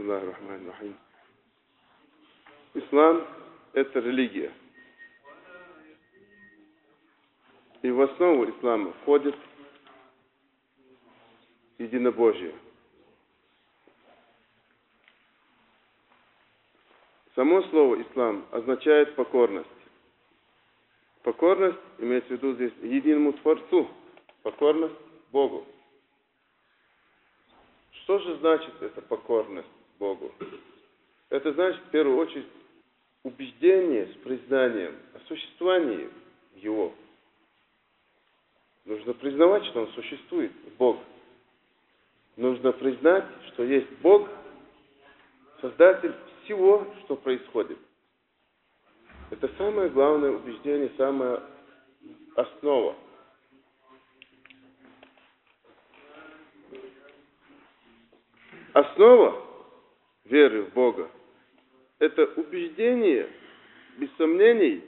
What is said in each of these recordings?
Бисмиллахи рахмани рахим. Ислам – это религия. И в основу ислама входит единобожие. Само слово «ислам» означает покорность. Покорность имеется в виду здесь единому Творцу, покорность Богу. Что же значит эта покорность Богу? Это значит, в первую очередь, убеждение с признанием о существовании Его. Нужно признавать, что Он существует, Бог. Нужно признать, что есть Бог, Создатель всего, что происходит. Это самое главное убеждение, самая основа. Основа веры в Бога – это убеждение, без сомнений,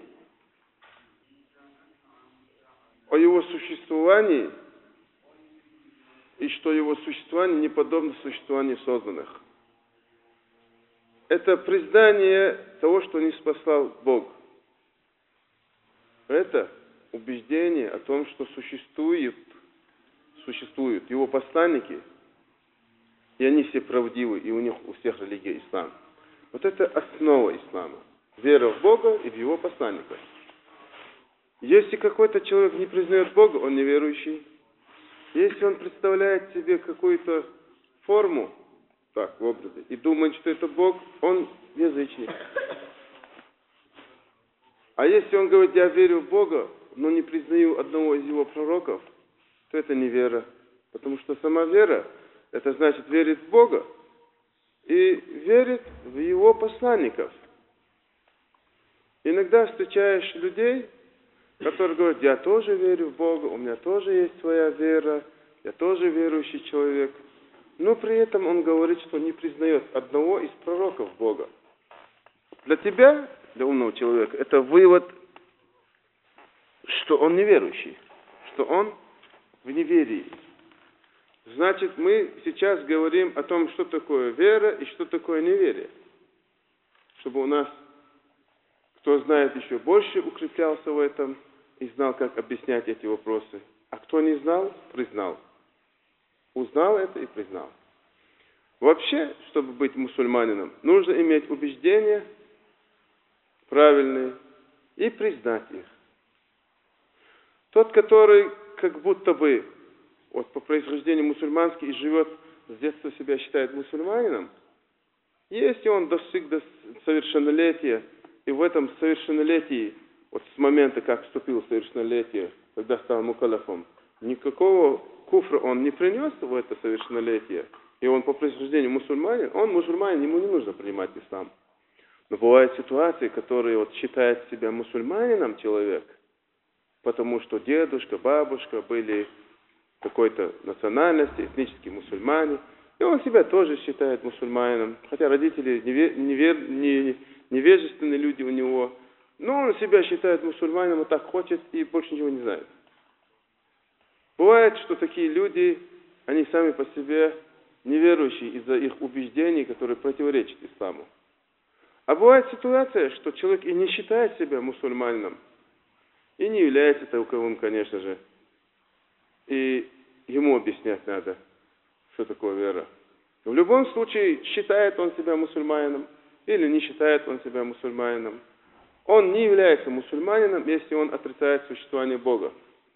о Его существовании и что Его существование не подобно существованию созданных. Это признание того, что не спасал Бог. Это убеждение о том, что существуют Его посланники, и они все правдивы, и у них у всех религия ислам. Вот это основа ислама. Вера в Бога и в Его посланников. Если какой-то человек не признает Бога, он неверующий. Если он представляет себе какую-то форму, так, в образе, и думает, что это Бог, он язычник. А если он говорит, я верю в Бога, но не признаю одного из Его пророков, то это не вера. Потому что сама вера, это значит верит в Бога и верит в Его посланников. Иногда встречаешь людей, которые говорят, я тоже верю в Бога, у меня тоже есть своя вера, я тоже верующий человек. Но при этом он говорит, что не признает одного из пророков Бога. Для тебя, для умного человека, это вывод, что он неверующий, что он в неверии. Значит, мы сейчас говорим о том, что такое вера и что такое неверие. Чтобы у нас, кто знает еще больше, укреплялся в этом и знал, как объяснять эти вопросы. А кто не знал, признал. Узнал это и признал. Вообще, чтобы быть мусульманином, нужно иметь убеждения правильные и признать их. Тот, который как будто бы вот по происхождению мусульманский и живет с детства себя считает мусульманином, если он достиг до совершеннолетия, и в этом совершеннолетии, вот с момента, как вступил в совершеннолетие, когда стал мукалафом, никакого куфра он не принес в это совершеннолетие, и он по происхождению мусульманин, он мусульманин, ему не нужно принимать ислам. Но бывают ситуации, которые вот считает себя мусульманином человек, потому что дедушка, бабушка были какой-то национальности, этнические мусульмане, и он себя тоже считает мусульманином, хотя родители невежественные люди у него, но он себя считает мусульманином, он так хочет и больше ничего не знает. Бывает, что такие люди, они сами по себе неверующие из-за их убеждений, которые противоречат исламу. А бывает ситуация, что человек и не считает себя мусульманином, и не является таковым, конечно же. И ему объяснять надо, что такое вера. В любом случае, считает он себя мусульманином, или не считает он себя мусульманином. Он не является мусульманином, если он отрицает существование Бога.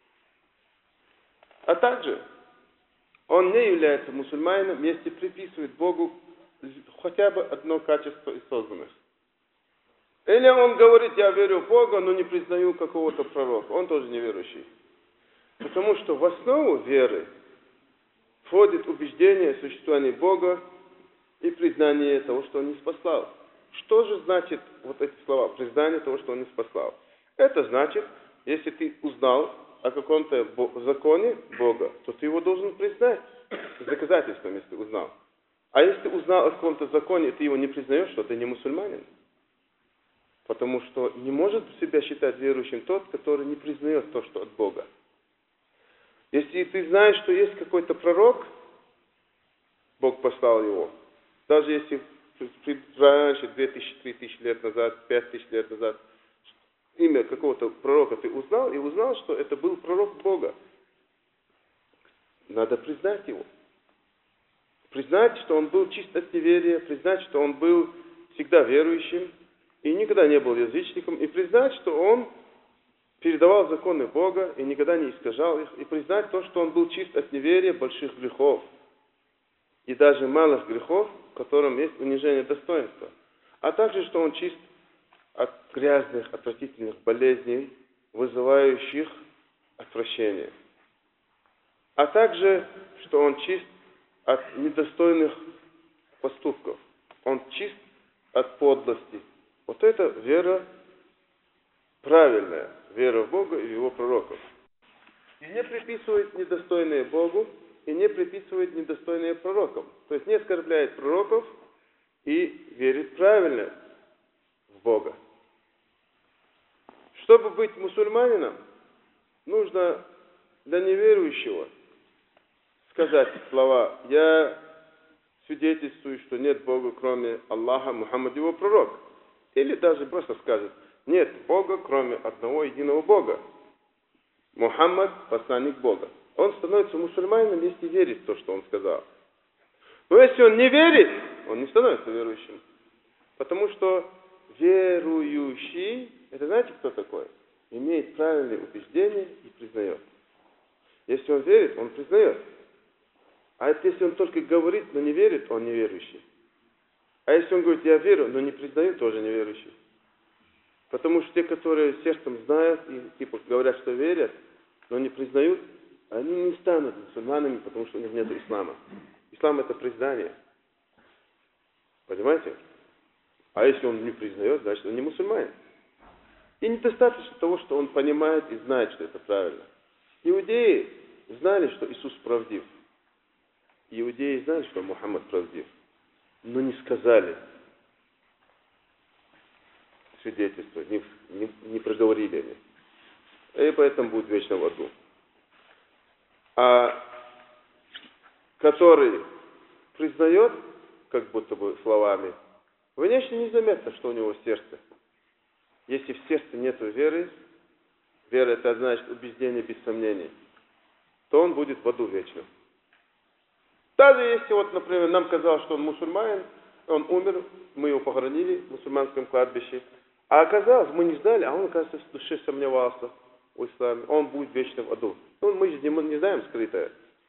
А также он не является мусульманином, если приписывает Богу хотя бы одно качество из созданных. Или он говорит, я верю в Бога, но не признаю какого-то пророка. Он тоже неверующий. Потому что в основу веры входит убеждение в существовании Бога и признание того, что Он не спасал. Что же значит вот эти слова, признание того, что Он не спасал? Это значит, если ты узнал о каком-то законе Бога, то ты его должен признать с доказательством, если ты узнал. А если ты узнал о каком-то законе, и ты его не признаешь, то ты не мусульманин. Потому что не может себя считать верующим тот, который не признает то, что от Бога. Если ты знаешь, что есть какой-то пророк, Бог послал его, Даже если раньше, 2000-3000 лет назад, 5000 лет назад, имя какого-то пророка ты узнал, и узнал, что это был пророк Бога. Надо признать его. Признать, что он был чист от неверия, признать, что он был всегда верующим и никогда не был язычником, и признать, что он передавал законы Бога и никогда не искажал их, и признать то, что он был чист от неверия, больших грехов и даже малых грехов, в котором есть унижение достоинства, а также, что он чист от грязных, отвратительных болезней, вызывающих отвращение, а также, что он чист от недостойных поступков, он чист от подлости. Вот это вера правильная, вера в Бога и в Его пророков. И не приписывает недостойные Богу, и не приписывает недостойные пророкам. То есть не оскорбляет пророков и верит правильно в Бога. Чтобы быть мусульманином, нужно для неверующего сказать слова: «Я свидетельствую, что нет Бога, кроме Аллаха, Мухаммад его пророк». Или даже просто скажет: «Нет Бога, кроме одного единого Бога. Мухаммад – посланник Бога». Он становится мусульманином, если верит в то, что он сказал. Но если он не верит, он не становится верующим. Потому что верующий, это знаете, кто такой? Имеет правильные убеждения и признает. Если он верит, он признает. А это если он только говорит, но не верит, он неверующий. А если он говорит: «Я верю, но не признаю», тоже неверующий. Потому что те, которые сердцем знают и типа говорят, что верят, но не признают, они не станут мусульманами, потому что у них нет ислама. Ислам — это признание. Понимаете? А если он не признает, значит он не мусульманин. И недостаточно того, что он понимает и знает, что это правильно. Иудеи знали, что Иисус правдив. Иудеи знали, что Мухаммад правдив. Но не сказали свидетельство, не проговорили они. И поэтому будет вечно в аду. А который признает, как будто бы словами, внешне незаметно, что у него в сердце. Если в сердце нет веры, вера — это значит убеждение без сомнений, то он будет в аду вечно. Даже если, вот, например, нам казалось, что он мусульманин, он умер, мы его похоронили в мусульманском кладбище, а оказалось, мы не знали, а он, оказывается, в душе сомневался в исламе, он будет вечно в аду. Ну, мы же не знаем скрытое.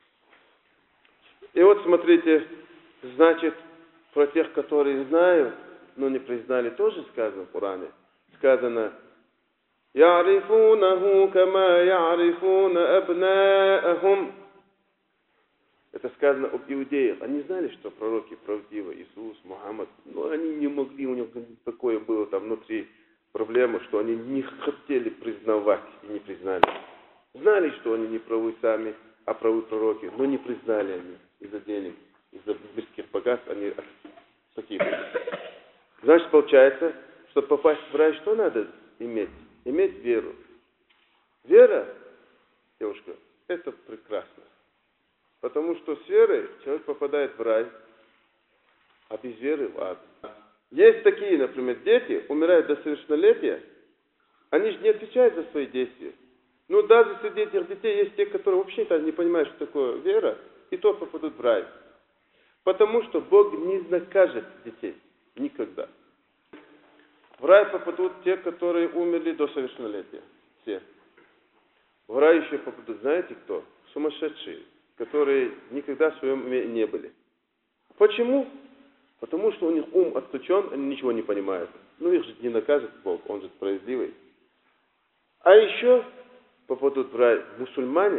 И вот смотрите, значит, про тех, которые знают, но не признали, тоже сказано в Коране. Сказано: «Я'рифунаху кама я'рифуна абнаахум». Это сказано об иудеях. Они знали, что пророки правдивы, Иисус, Мухаммад, но они не могли, у них такое было там внутри проблема, что они не хотели признавать и не признали. Знали, что они не правы сами, а правы пророки, но не признали они из-за денег, из-за мирских богатств, они такие были. Значит, получается, чтобы попасть в рай, что надо иметь? Иметь веру. Вера, девушка, это прекрасно. Потому что с верой человек попадает в рай, а без веры в ад. Есть такие, например, дети, умирают до совершеннолетия, они же не отвечают за свои действия. Но даже среди этих детей есть те, которые вообще не понимают, что такое вера, и то попадут в рай. Потому что Бог не накажет детей. Никогда. В рай попадут те, которые умерли до совершеннолетия. Все. В рай еще попадут, знаете кто? Сумасшедшие, которые никогда в своем уме не были. Почему? Потому что у них ум отключен, они ничего не понимают. Ну их же не накажет Бог, Он же справедливый. А еще попадут в рай мусульмане,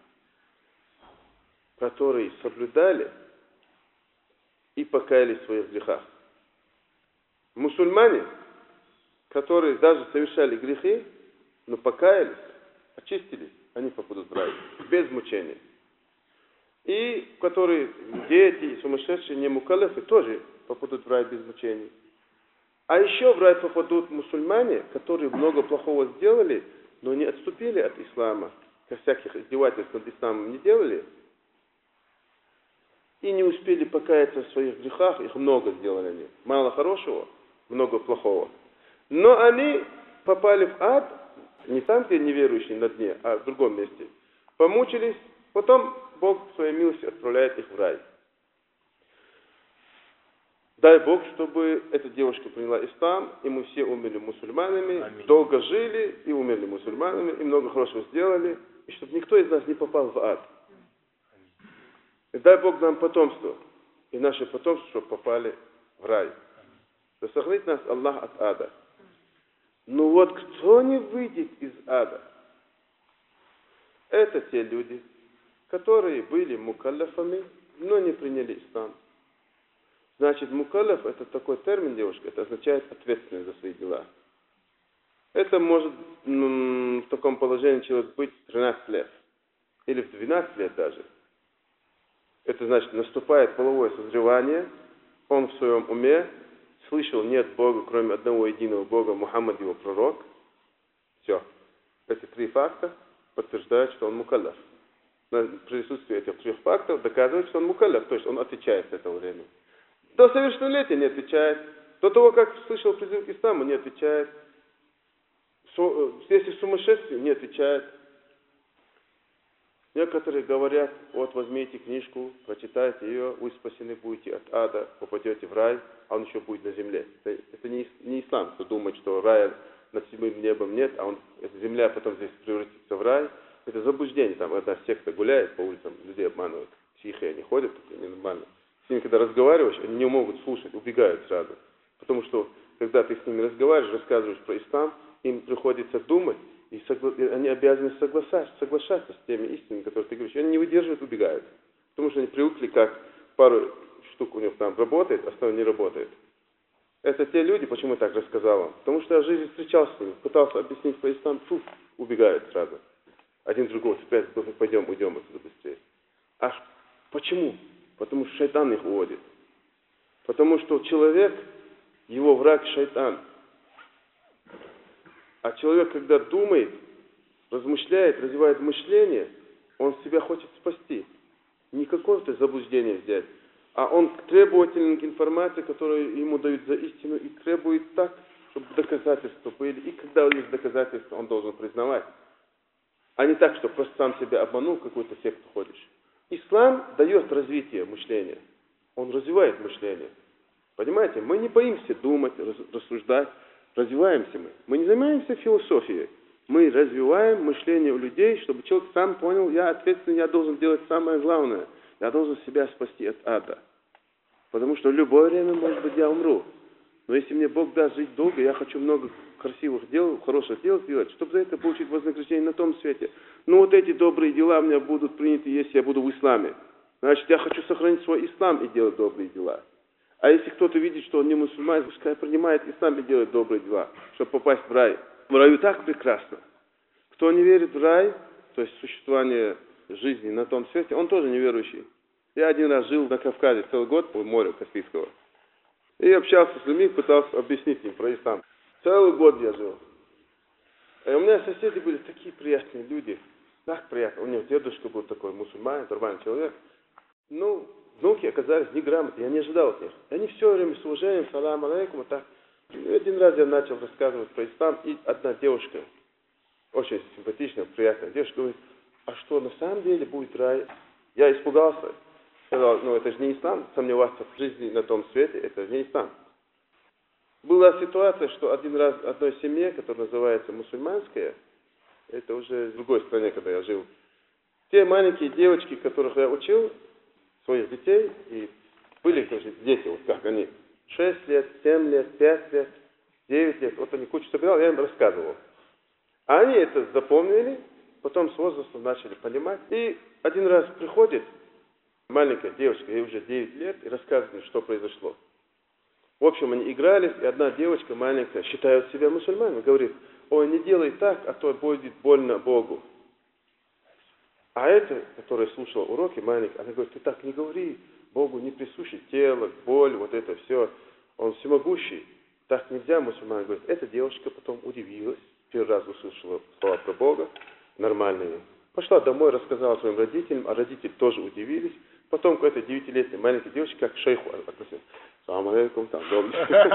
которые соблюдали и покаялись в своих грехах. Мусульмане, которые даже совершали грехи, но покаялись, очистились, они попадут в рай без мучений. И которые дети, сумасшедшие, не мукаллафы, тоже попадут в рай без мучений. А еще в рай попадут мусульмане, которые много плохого сделали, но не отступили от ислама, всяких издевательств над исламом не делали. и не успели покаяться в своих грехах, их много сделали они. Мало хорошего, много плохого. Но они попали в ад, не там, где неверующие на дне, а в другом месте. Помучились, потом Бог в своей милости отправляет их в рай. Дай Бог, чтобы эта девушка приняла ислам, и мы все умерли мусульманами, Аминь. долго жили и умерли мусульманами, и много хорошего сделали, и чтобы никто из нас не попал в ад. И дай Бог нам потомство, и наши потомства, чтобы попали в рай. Да сохранит нас Аллах от ада. Ну вот кто не выйдет из ада? Это те люди, которые были мукаллафами, но не приняли ислам. Значит, мукаллаф — это такой термин, девушка, это означает ответственность за свои дела. Это может в таком положении человек быть 13 лет, или в 12 лет даже. Это значит, наступает половое созревание, он в своем уме слышал, нет Бога, кроме одного единого Бога, Мухаммад его пророк. Все. Эти 3 факта подтверждают, что он мукаллаф. На присутствие этих 3 фактов доказывает, что он мукаллаф, то есть он отвечает с этого времени. До совершеннолетия не отвечает. До того, как слышал призыв ислама, не отвечает. Если в сумасшествии, не отвечает. Некоторые говорят, вот возьмите книжку, прочитайте ее, вы спасены будете от ада, попадете в рай, а он еще будет на земле. Это не ислам, кто думает, что рая над седьмым небом нет, а эта земля потом здесь превратится в рай. Это заблуждение. Там одна секта гуляет по улицам, людей обманывают. Тихие они ходят, это ненормально. С ними, когда разговариваешь, они не могут слушать, убегают сразу. Потому что, когда ты с ними разговариваешь, рассказываешь про ислам, им приходится думать, и они обязаны соглашаться с теми истинами, которые ты говоришь. И они не выдерживают, убегают. Потому что они привыкли, как пару штук у них там работает, остальное не работает. Это те люди, почему я так рассказал вам. Потому что я в жизни встречался с ними, пытался объяснить про ислам, убегают сразу. Один другого цепляет, пойдем, уйдем отсюда быстрее. А почему? Потому что шайтан их уводит. Потому что человек, его враг шайтан. А человек, когда думает, размышляет, развивает мышление, он себя хочет спасти. Не какое-то заблуждение взять, а он требователен к информации, которую ему дают за истину, и требует так, чтобы доказательства были. И когда у них доказательства, он должен признавать. А не так, что просто сам себя обманул, в какую-то секту ходишь. Ислам дает развитие мышления. Он развивает мышление. Понимаете, мы не боимся думать, рассуждать. Развиваемся мы. Мы не занимаемся философией. Мы развиваем мышление у людей, чтобы человек сам понял, я ответственный, я должен делать самое главное. Я должен себя спасти от ада. Потому что в любое время, может быть, я умру. Но если мне Бог даст жить долго, я хочу много красивых дел, хороших дел сделать, чтобы за это получить вознаграждение на том свете. Ну вот эти добрые дела у меня будут приняты, если я буду в исламе. Значит, я хочу сохранить свой ислам и делать добрые дела. А если кто-то видит, что он не мусульманин, пускай принимает ислам и делает добрые дела, чтобы попасть в рай. В раю так прекрасно. Кто не верит в рай, то есть существование жизни на том свете, он тоже неверующий. Я один раз жил на Кавказе целый год у моря Каспийского. И общался с людьми, пытался объяснить им про ислам. Целый год я жил. И у меня соседи были такие приятные люди. Так приятно. У него дедушка был такой мусульманин, нормальный человек. Ну, внуки оказались неграмотные, я не ожидал от них. И они все время с уважением, салам алейкум, вот так. И один раз я начал рассказывать про ислам, и одна девушка, очень симпатичная, приятная девушка, говорит, а что на самом деле будет рай? Я испугался. Сказал, ну это же не ислам, сомневаться в жизни на том свете, это же не ислам. Была ситуация, что один раз одной семье, которая называется мусульманская, это уже в другой стране, когда я жил, те маленькие девочки, которых я учил, своих детей, и были тоже дети, вот как они, 6 лет, 7 лет, 5 лет, 9 лет, вот они кучу собирал, я им рассказывал. А они это запомнили, потом с возрастом начали понимать, и один раз приходит маленькая девочка, ей уже 9 лет, и рассказывает, что произошло. В общем, они игрались, и одна девочка маленькая, считает себя мусульманином, говорит, ой, не делай так, а то будет больно Богу. А эта, которая слушала уроки, маленькая, она говорит, ты так не говори, Богу не присуще тело, боль, вот это все, Он всемогущий. Так нельзя, мусульмане говорят. Эта девушка потом удивилась, первый раз услышала слова про Бога, нормальные. Пошла домой, рассказала своим родителям, а родители тоже удивились. Потом какой-то 9-летний маленький девочка, как к шейху относится. Салам алейкум, там, добрый.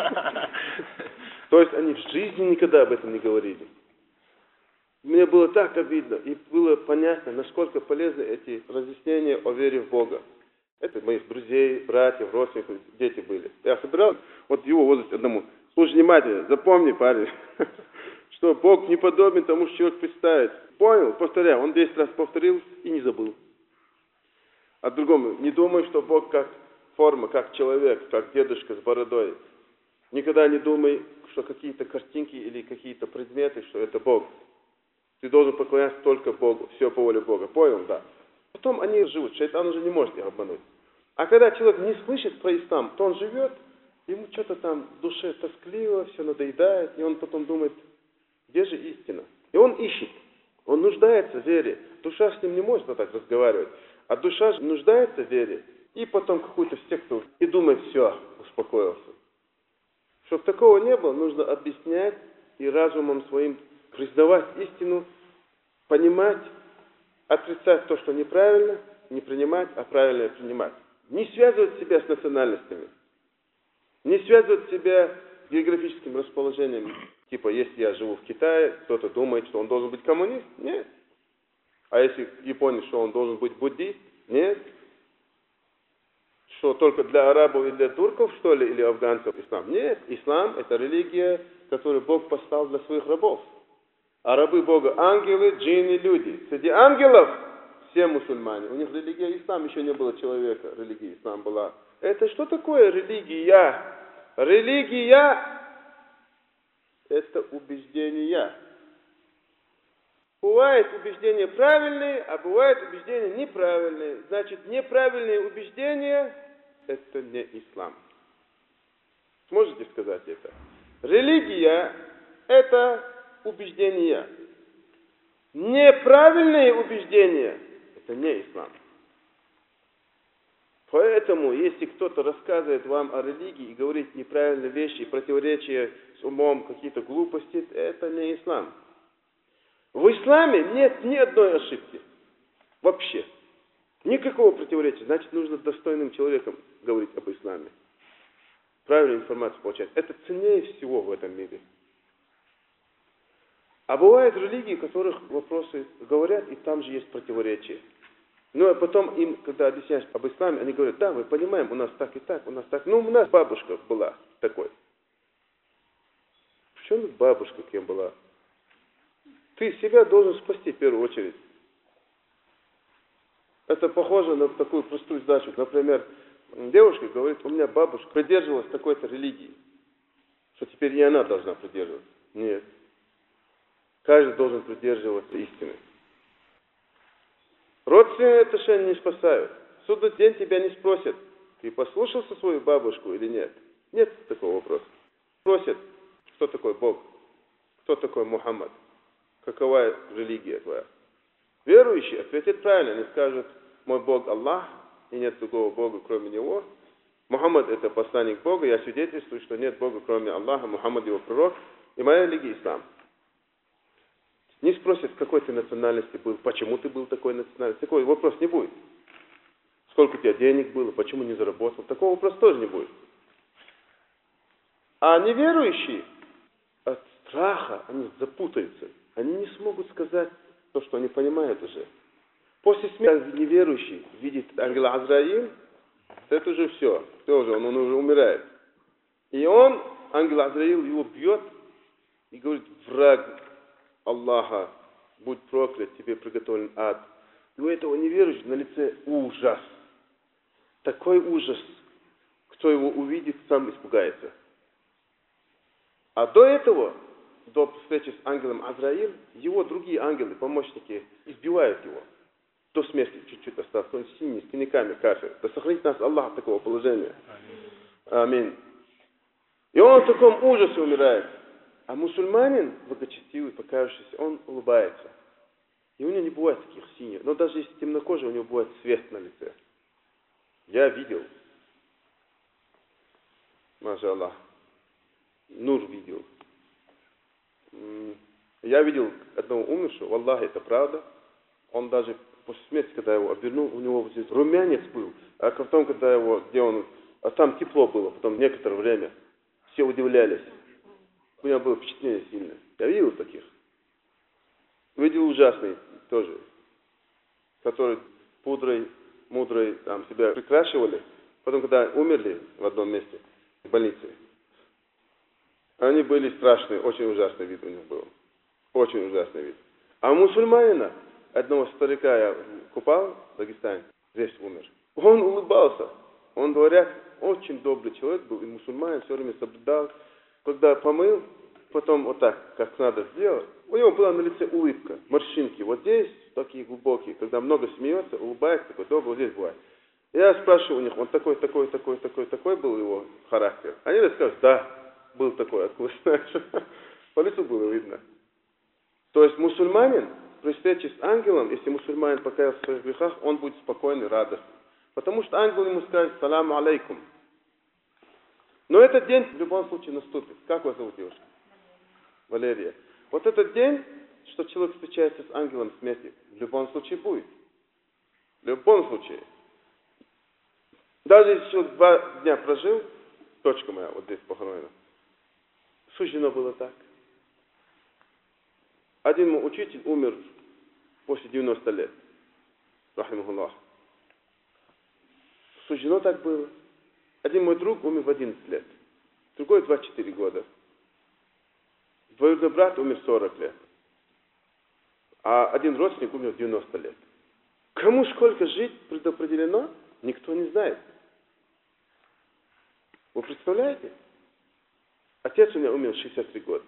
То есть они в жизни никогда об этом не говорили. Мне было так обидно, и было понятно, насколько полезны эти разъяснения о вере в Бога. Это моих друзей, братьев, родственников, дети были. Я собирал, вот его возраст одному. Слушай внимательно, запомни, парень, что Бог не подобен тому, что человек представит. Понял? Повторяю. Он 10 раз повторил и не забыл. А другому, не думай, что Бог как форма, как человек, как дедушка с бородой. Никогда не думай, что какие-то картинки или какие-то предметы, что это Бог. Ты должен поклоняться только Богу, все по воле Бога. Понял? Да. Потом они живут, шайтан уже не может их обмануть. А когда человек не слышит про ислам, то он живет, ему что-то там в душе тоскливо, все надоедает, и он потом думает, где же истина? И он ищет, он нуждается в вере. Душа с ним не может вот так разговаривать, а душа нуждается в вере. И потом какую-то секту, и думает, все, успокоился. Чтобы такого не было, нужно объяснять и разумом своим признавать истину, понимать, отрицать то, что неправильно, не принимать, а правильно принимать. Не связывать себя с национальностями. Не связывать себя с географическим расположением. Типа, если я живу в Китае, кто-то думает, что он должен быть коммунист? Нет. А если Япония, что он должен быть буддист? Нет. Что только для арабов и для турков, что ли, или афганцев ислам? Нет. Ислам – это религия, которую Бог поставил для своих рабов. А рабы Бога – ангелы, джинны, люди. Среди ангелов все мусульмане. У них религия ислам, еще не было человека, религия ислам была. Это что такое религия? Религия – это убеждения. Бывают убеждения правильные, а бывают убеждения неправильные. Значит, неправильные убеждения – это не ислам. Сможете сказать это? Религия – это убеждения. Неправильные убеждения – это не ислам. Поэтому, если кто-то рассказывает вам о религии и говорит неправильные вещи, противоречия с умом, какие-то глупости, это не ислам. В исламе нет ни одной ошибки. Вообще. Никакого противоречия. Значит, нужно достойным человеком говорить об исламе. Правильную информацию получать. Это ценнее всего в этом мире. А бывают религии, в которых вопросы говорят, и там же есть противоречия. Ну, а потом им, когда объясняешь об исламе, они говорят, да, мы понимаем, у нас так и так, у нас так. Ну, у нас бабушка была такой. В чем бабушка кем была? Ты себя должен спасти в первую очередь. Это похоже на такую простую задачу. Например, девушка говорит, у меня бабушка придерживалась такой-то религии, что теперь и она должна придерживаться. Нет. Каждый должен придерживаться истины. Родственные отношения не спасают. В судный день тебя не спросят, ты послушался свою бабушку или нет. Нет такого вопроса. Спросят, кто такой Бог, кто такой Мухаммад, какова религия твоя. Верующие ответят правильно, они скажут, мой Бог Аллах, и нет другого Бога, кроме Него. Мухаммад это посланник Бога, я свидетельствую, что нет Бога, кроме Аллаха, Мухаммад его пророк, и моя религия ислам. Не спросят, какой ты национальности был, почему ты был такой национальности. Такой вопрос не будет. Сколько у тебя денег было, почему не заработал. Такого вопроса тоже не будет. А неверующие от страха, они запутаются. Они не смогут сказать то, что они понимают уже. После смерти неверующий видит ангела Азраиль, это уже все. Он уже умирает. И ангел Азраиль его бьет и говорит, враг Аллаха, будь проклят, тебе приготовлен ад. И у этого неверующего на лице ужас. Такой ужас. Кто его увидит, сам испугается. А до этого, до встречи с ангелом Азраиль, его другие ангелы, помощники, избивают его. До смерти чуть-чуть осталось. Он синий, с синяками кафир. Да сохранит нас Аллах от такого положения. Аминь. И он в таком ужасе умирает. А мусульманин, благочестивый, покаявшийся, он улыбается. И у него не бывает таких синих. Но даже если темнокожий, у него бывает свет на лице. Я видел. Маша Аллах. Нур видел. Я видел одного умершего. Валлахи, это правда. Он даже после смерти, когда его обернул, у него вот здесь румянец был, а потом, когда его, а там тепло было, потом некоторое время, все удивлялись. У меня было впечатление сильное. Я видел таких. Видел ужасный тоже, которые пудрой, мудрой там себя прикрашивали. Потом, когда умерли в одном месте, в больнице, они были страшные, очень ужасный вид у них был. Очень ужасный вид. А у мусульманина, одного старика я купал в Дагестане, весь умер. Он улыбался. Он, говорят, очень добрый человек был, и мусульманин все время соблюдал. Когда помыл, потом вот так, как надо сделать, у него была на лице улыбка, морщинки. Вот здесь такие глубокие, когда много смеется, улыбается, такой добрый, вот здесь бывает. Я спрашиваю у них, он такой был его характер. Они расскажут, да, был такой, откуда знаешь. По лицу было видно. То есть мусульманин при встрече с ангелом, если мусульманин покаялся в своих грехах, он будет спокойный, радостный. Потому что ангел ему скажет «Саламу алейкум». Но этот день в любом случае наступит. Как вас зовут, девушка? Валерия. Вот этот день, что человек встречается с ангелом смерти, в любом случае будет. В любом случае. Даже если человек 2 дня прожил, точка моя вот здесь похоронена, суждено было так. Один мой учитель умер после 90 лет. Рахимахуллах. Суждено так было. Один мой друг умер в 11 лет. Другой 24 года. Двоюродный брат умер 40 лет. А один родственник умер в 90 лет. Кому сколько жить предопределено, никто не знает. Вы представляете? Отец у меня умер в 63 года.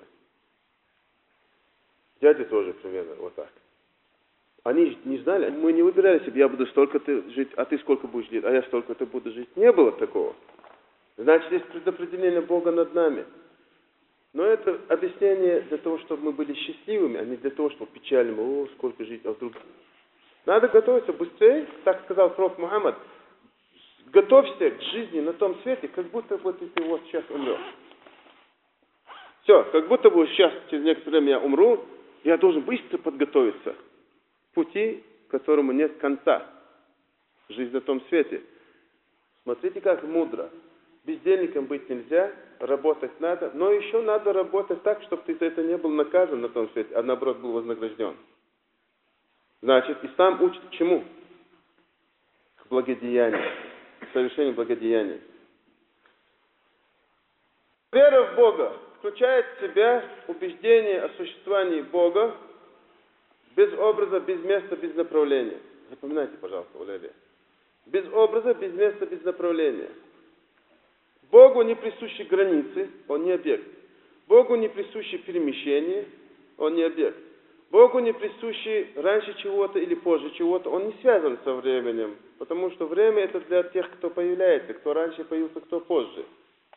Дядя тоже примерно вот так. Они не знали, мы не выбирали себе, я буду столько-то жить, а ты сколько будешь жить, а я столько-то буду жить. Не было такого. Значит, есть предопределение Бога над нами. Но это объяснение для того, чтобы мы были счастливыми, а не для того, чтобы печально, о, сколько жить, а вдруг... Надо готовиться быстрее, так сказал пророк Мухаммад. Готовься к жизни на том свете, как будто вот ты вот сейчас умрешь. Все, как будто бы сейчас, через некоторое время я умру, я должен быстро подготовиться к пути, которому нет конца. Жизнь на том свете. Смотрите, как мудро. Бездельником быть нельзя, работать надо, но еще надо работать так, чтобы ты за это не был наказан на том свете, а наоборот был вознагражден. Значит, ислам учит к чему? К благодеянию, к совершению благодеяния. Вера в Бога включает в себя убеждение о существовании Бога без образа, без места, без направления. Запоминайте, пожалуйста, Валерия. Без образа, без места, без направления. Богу не присущи границы, он не объект. Богу не присущи перемещения, он не объект. Богу не присущи раньше чего-то или позже чего-то, он не связан со временем, потому что время это для тех, кто появляется, кто раньше появился, кто позже.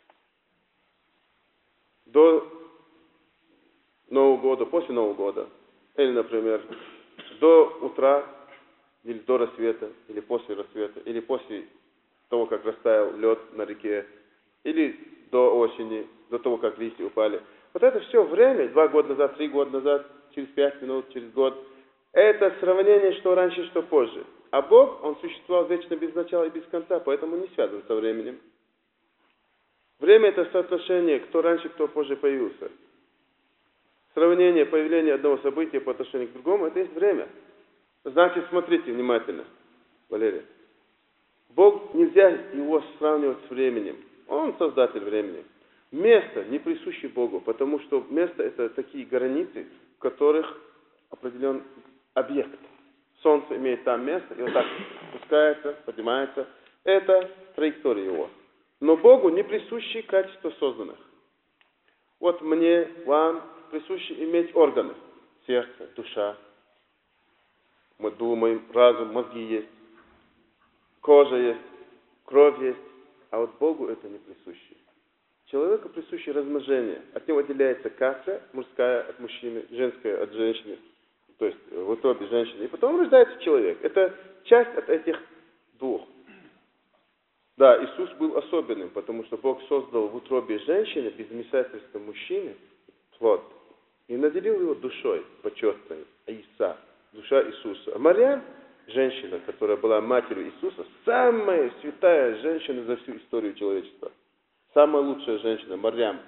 До Нового года, после Нового года, или, например, до утра, или до рассвета, или после рассвета, или после того, как растаял лед на реке, или до осени, до того, как листья упали. Вот это все время, 2 года назад, 3 года назад, через 5 минут, через год, это сравнение, что раньше, что позже. А Бог, Он существовал вечно без начала и без конца, поэтому не связан со временем. Время это соотношение, кто раньше, кто позже появился. Сравнение появления одного события по отношению к другому, это есть время. Значит, смотрите внимательно, Валерий. Бог, нельзя его сравнивать с временем. Он создатель времени. Место не присуще Богу, потому что место это такие границы, в которых определен объект. Солнце имеет там место, и вот так спускается, поднимается. Это траектория его. Но Богу не присущи качества созданных. Вот мне, вам присуще иметь органы. Сердце, душа. Мы думаем, разум, мозги есть. Кожа есть, кровь есть. А вот Богу это не присуще. Человеку присуще размножение. От него отделяется каста, мужская от мужчины, женская от женщины. То есть в утробе женщины. И потом рождается человек. Это часть от этих двух. Да, Иисус был особенным, потому что Бог создал в утробе женщины, без вмешательства мужчины, плод. И наделил его душой почетной, Иса, душа Иисуса. А Марьям, женщина, которая была матерью Иисуса, самая святая женщина за всю историю человечества. Самая лучшая женщина, Марьям.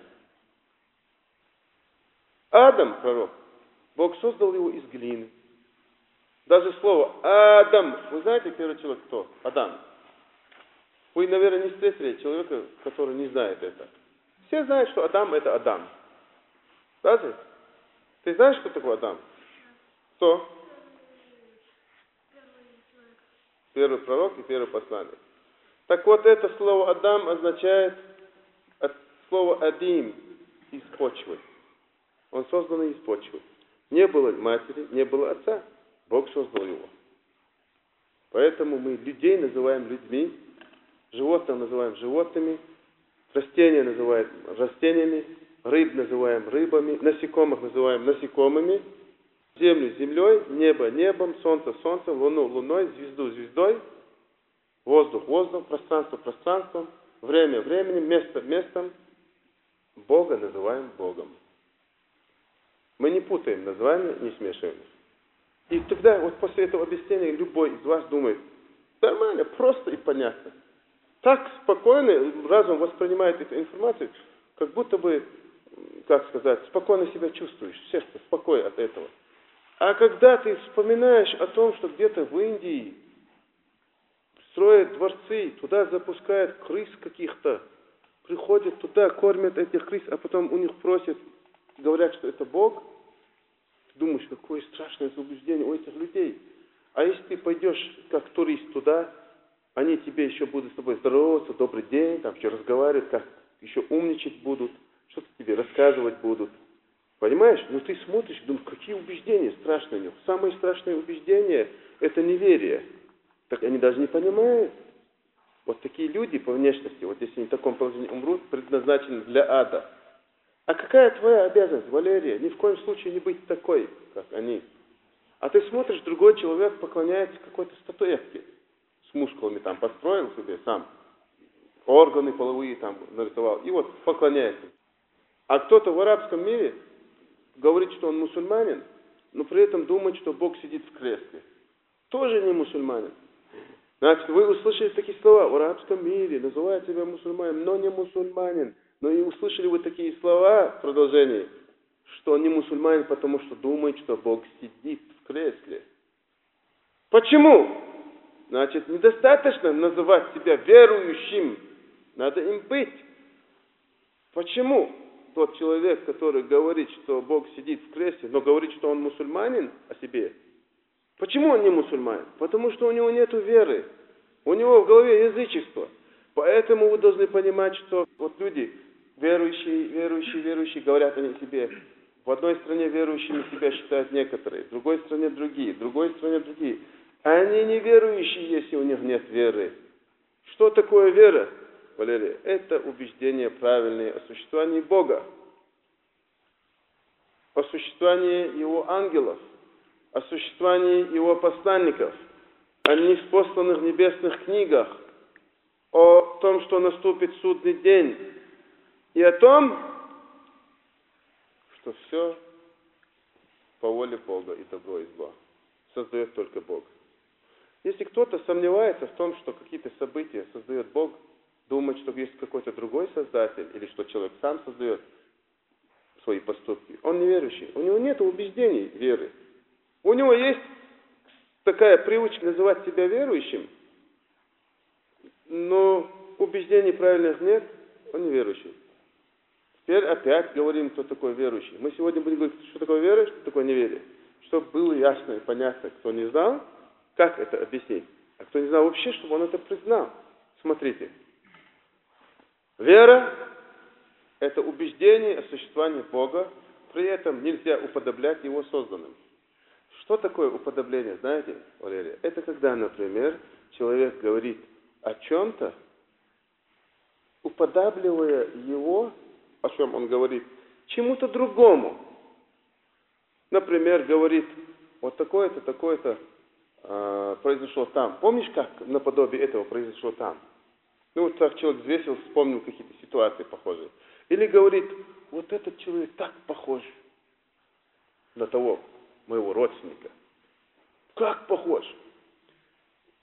Адам, пророк, Бог создал его из глины. Даже слово Адам, вы знаете, первый человек кто? Адам. Вы, наверное, не встретили человека, который не знает это. Все знают, что Адам это Адам. Разве? Ты знаешь, кто такой Адам? Кто? Первый пророк и первый посланник. Так вот, это слово Адам означает от слова Адим, из почвы. Он создан из почвы. Не было матери, не было отца. Бог создал его. Поэтому мы людей называем людьми, животных называем животными, растения называем растениями, рыб называем рыбами, насекомых называем насекомыми, землю землей, небо небом, солнце солнцем, луну луной, звезду звездой, воздух воздухом, пространство пространством, время временем, место местом. Бога называем Богом. Мы не путаем названия, не смешиваем. И тогда вот после этого объяснения любой из вас думает, нормально, просто и понятно. Так спокойно разум воспринимает эту информацию, как будто бы, как сказать, спокойно себя чувствуешь, сердце спокойно от этого. А когда ты вспоминаешь о том, что где-то в Индии строят дворцы, туда запускают крыс каких-то, приходят туда, кормят этих крыс, а потом у них просят, говорят, что это Бог, ты думаешь, какое страшное заблуждение у этих людей. А если ты пойдешь как турист туда, они тебе еще будут с тобой здороваться, добрый день, там еще разговаривать, как еще умничать будут, что-то тебе рассказывать будут. Понимаешь? Но ты смотришь, думаешь, какие убеждения страшные у них. Самое страшное убеждение – это неверие. Так они даже не понимают. Вот такие люди по внешности, вот если они в таком положении умрут, предназначены для ада. А какая твоя обязанность, Валерия? Ни в коем случае не быть такой, как они. А ты смотришь, другой человек поклоняется какой-то статуэтке. С мускулами там построил себе сам. Органы половые там нарисовал. И вот поклоняется. А кто-то в арабском мире говорит, что он мусульманин, но при этом думает, что Бог сидит в кресле. Тоже не мусульманин. Значит, вы услышали такие слова в арабском мире, называют себя мусульманином, но не мусульманин. Но и услышали вы такие слова в продолжении, что он не мусульманин, потому что думает, что Бог сидит в кресле. Почему? Значит, недостаточно называть себя верующим. Надо им быть. Почему тот человек, который говорит, что Бог сидит в кресле, но говорит, что он мусульманин о себе, почему он не мусульманин? Потому что у него нет веры. У него в голове язычество. Поэтому вы должны понимать, что вот люди, верующие, говорят они себе, в одной стране верующими себя считают некоторые, в другой стране другие, в другой стране другие. Они не верующие, если у них нет веры. Что такое вера, Валерия? Это убеждение правильное о существовании Бога, о существовании Его ангелов, о существовании Его посланников, о ниспосланных небесных книгах, о том, что наступит судный день, и о том, что все по воле Бога и добро и зло создает только Бог. Если кто-то сомневается в том, что какие-то события создает Бог, думает, что есть какой-то другой создатель, или что человек сам создает свои поступки, он неверующий. У него нет убеждений веры. У него есть такая привычка называть себя верующим, но убеждений правильных нет, он неверующий. Теперь опять говорим, кто такой верующий. Мы сегодня будем говорить, что такое вера, что такое неверие. Чтобы было ясно и понятно, кто не знал, как это объяснить. А кто не знал вообще, чтобы он это признал. Смотрите. Вера – это убеждение о существовании Бога, при этом нельзя уподоблять Его созданным. Что такое уподобление, знаете, Валерия? Это когда, например, человек говорит о чем-то, уподабливая его, о чем он говорит, чему-то другому. Например, говорит, вот такое-то, такое-то произошло там. Помнишь, как наподобие этого произошло там? Ну, вот так человек взвесил, вспомнил какие-то ситуации похожие. Или говорит, вот этот человек так похож на того моего родственника. Как похож?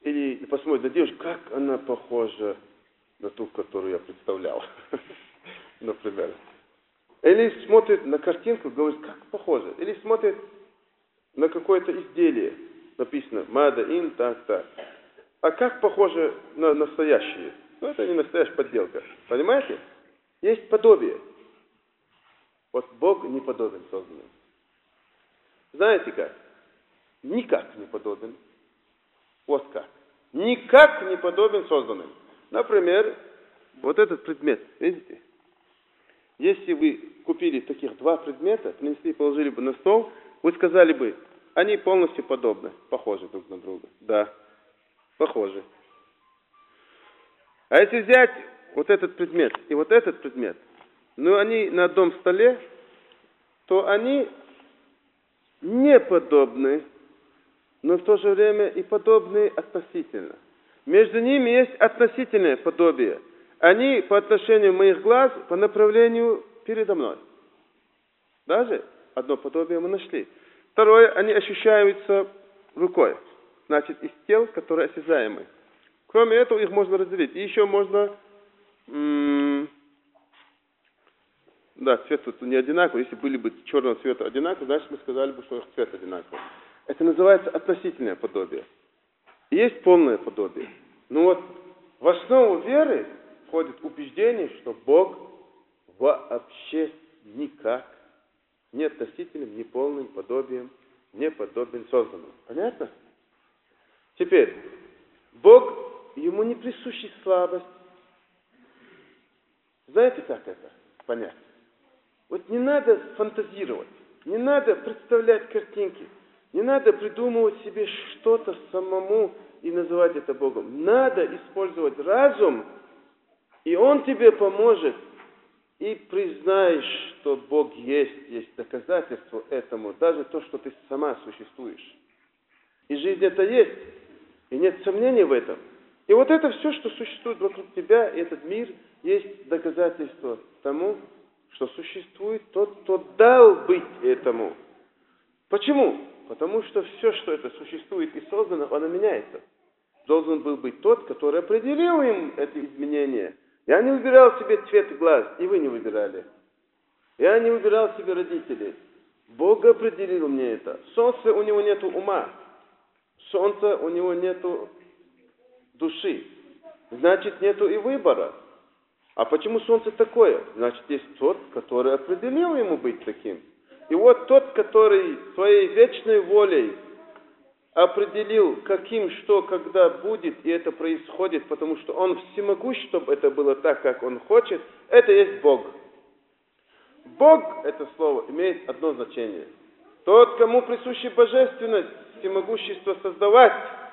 или посмотрит на девушку, как она похожа на ту, которую я представлял, например. Или смотрит на картинку, говорит, как похоже. Или смотрит на какое-то изделие, написано «Мада ин», так. А как похоже на настоящее? Ну, это не настоящая подделка. Понимаете? Есть подобие. Вот Бог не подобен созданным. Знаете как? Никак не подобен. Вот как. Никак не подобен созданным. Например, вот этот предмет, видите? Если вы купили таких два предмета, принесли, положили бы на стол, вы сказали бы, они полностью подобны, похожи друг на друга. Да, похожи. А если взять вот этот предмет и вот этот предмет, но они на одном столе, то они не подобны, но в то же время и подобны относительно. Между ними есть относительное подобие. Они по отношению моих глаз, по направлению передо мной. Даже одно подобие мы нашли. Второе, они ощущаются рукой. Значит, из тел, которые осязаемы. Кроме этого, их можно разделить. И еще можно... Да, цвет тут не одинаковый. Если были бы черного цвета одинаковые, значит, мы сказали бы, что их цвет одинаковый. Это называется относительное подобие. И есть полное подобие. Ну вот, в основу веры входит убеждение, что Бог вообще никак ни относительным, ни полным подобием не подобен созданному. Понятно? Теперь, Бог, ему не присуща слабость. Знаете, как это понять? Вот не надо фантазировать, не надо представлять картинки, не надо придумывать себе что-то самому и называть это Богом. Надо использовать разум, и он тебе поможет, и признаешь, что Бог есть доказательство этому, даже то, что ты сама существуешь. И жизнь это есть, и нет сомнений в этом. И вот это все, что существует вокруг тебя, и этот мир, есть доказательство тому, что существует тот, кто дал быть этому. Почему? Потому что все, что это существует и создано, оно меняется. Должен был быть тот, который определил им это изменение. Я не выбирал себе цвет глаз, и вы не выбирали. Я не выбирал себе родителей. Бог определил мне это. Солнце, у него нету ума. Солнце, у него нету души. Значит, нету и выбора. А почему солнце такое? Значит, есть тот, который определил ему быть таким. И вот тот, который своей вечной волей определил, каким, что, когда будет, и это происходит, потому что он всемогущ, чтобы это было так, как он хочет, это есть Бог. Бог, это слово, имеет одно значение. Тот, кому присуща божественность, всемогущество создавать,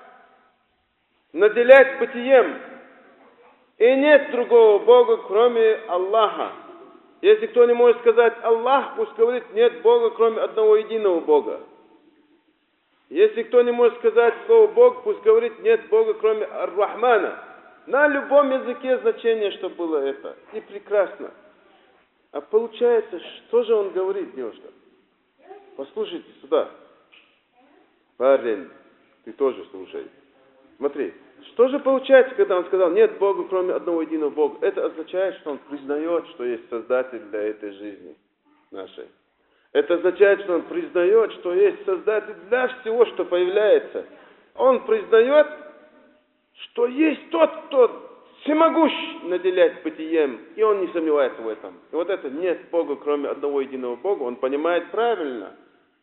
наделять бытием. И нет другого Бога, кроме Аллаха. Если кто не может сказать Аллах, пусть говорит, нет Бога, кроме одного единого Бога. Если кто не может сказать слово Бог, пусть говорит, нет Бога, кроме Ар-Рахмана. На любом языке значение, что было это. И прекрасно. А получается, что же он говорит, девушка? Послушайте сюда. Парень, ты тоже слушай. Смотри, что же получается, когда он сказал, нет Бога, кроме одного единого Бога? Это означает, что он признает, что есть Создатель для этой жизни нашей. Это означает, что он признает, что есть Создатель для всего, что появляется. Он признает, что есть тот, кто всемогущ наделять бытием, и он не сомневается в этом. И вот это нет Бога, кроме одного единого Бога, он понимает правильно.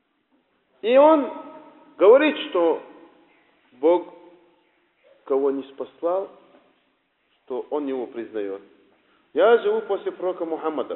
И он говорит, что Бог, кого не спаслал, что он его признает. Я живу после пророка Мухаммада.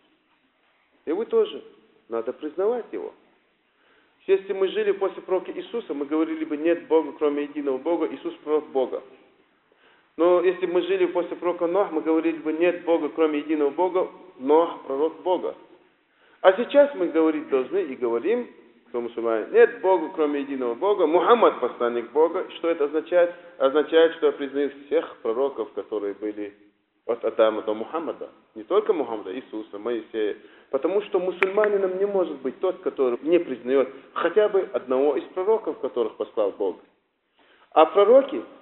И вы тоже. Надо признавать его. Если мы жили после пророка Иисуса, мы говорили бы, нет Бога, кроме единого Бога, Иисус пророк Бога. Но если мы жили после пророка Нох, мы говорили бы, нет Бога, кроме единого Бога, Нох пророк Бога. А сейчас мы говорить должны и говорим, кто мусульмане, нет Бога, кроме единого Бога, Мухаммад посланник Бога. Что это означает? Означает, что я признаю всех пророков, которые были от Адама до Мухаммада. Не только Мухаммада, Иисуса, Моисея. Потому что мусульманином не может быть тот, который не признает хотя бы одного из пророков, которых послал Бог. А пророки,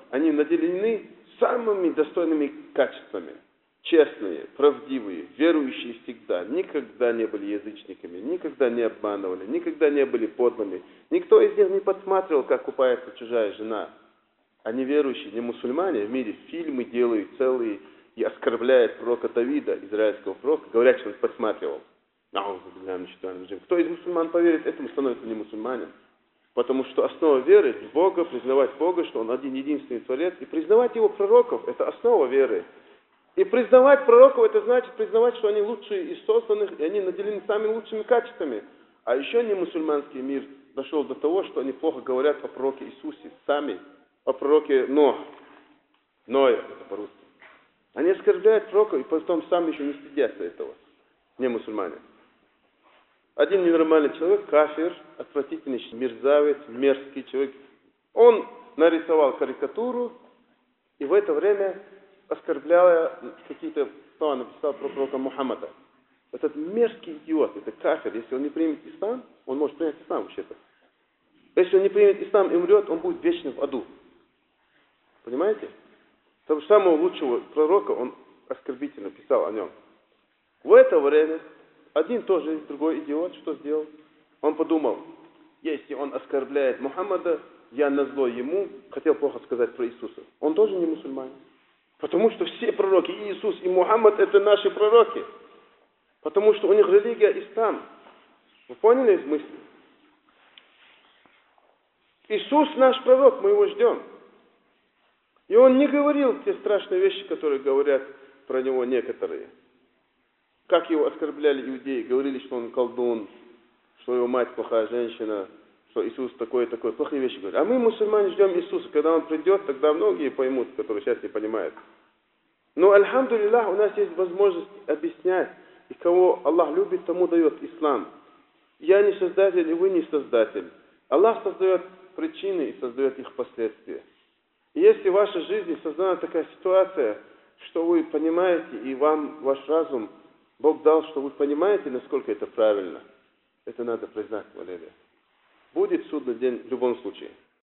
они наделены самыми достойными качествами. Честные, правдивые, верующие всегда, никогда не были язычниками, никогда не обманывали, никогда не были подлыми. Никто из них не подсматривал, как купается чужая жена. А неверующие, не мусульмане в мире фильмы делают целые и оскорбляют пророка Давида, израильского пророка, говорят, что он подсматривал. Кто из мусульман поверит этому, становится не мусульманин. Потому что основа веры в Бога, признавать Бога, что Он один единственный Творец, и признавать Его пророков, это основа веры. И признавать пророков, это значит признавать, что они лучшие из созданных, и они наделены самыми лучшими качествами. А еще не мусульманский мир дошел до того, что они плохо говорят о пророке Иисусе, сами, о пророке Ноя, это по-русски. Они оскорбляют пророка, и потом сами еще не стыдятся этого, не мусульмане. Один ненормальный человек, кафир, отвратительный мерзавец, мерзкий человек, он нарисовал карикатуру, и в это время, оскорбляя какие-то слова, написал про пророка Мухаммада. Этот мерзкий идиот, это кафир, если он не примет ислам, он может принять ислам вообще-то. Если он не примет ислам и умрет, он будет вечно в аду. Понимаете? Того самого лучшего пророка он оскорбительно писал о нем. В это время один тоже, другой идиот, что сделал? Он подумал, если он оскорбляет Мухаммада, я назло ему хотел плохо сказать про Иисуса. Он тоже не мусульманин. Потому что все пророки, и Иисус, и Мухаммад, это наши пророки. Потому что у них религия ислам. Вы поняли мысль? Иисус наш пророк, мы его ждем. И он не говорил те страшные вещи, которые говорят про него некоторые. Как его оскорбляли иудеи, говорили, что он колдун, что его мать плохая женщина, что Иисус такой-такой. Плохие вещи говорят. А мы, мусульмане, ждем Иисуса. Когда он придет, тогда многие поймут, которые сейчас не понимают. Но, альхамдулиллах, у нас есть возможность объяснять. И кого Аллах любит, тому дает ислам. Я не создатель, и вы не создатель. Аллах создает причины и создает их последствия. И если в вашей жизни создана такая ситуация, что вы понимаете, и вам ваш разум Бог дал, что вы понимаете, насколько это правильно, это надо признать, Валерия. Будет судный день в любом случае.